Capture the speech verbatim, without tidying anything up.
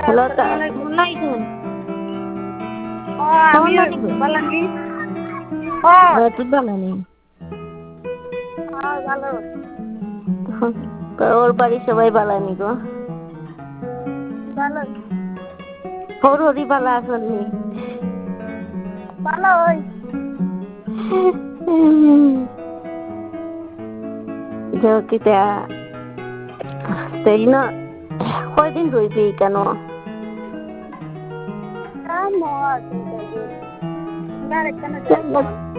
Hello তা আসসালামু আলাইকুম। ভালো আছেন? ও আমি সামান্য নিবে ভালো নেই। ও তুই ভালো নেই হ্যাঁ ভালো। তো ওর বাড়ির সবাই ভালো নি গো ভালো ওর হরি ভালো আসেননি ভালো ওই কিতা তাই না কয়দিন রইবি কেন কাম হয় চিন্তা দিন না রে কেন যাইতাম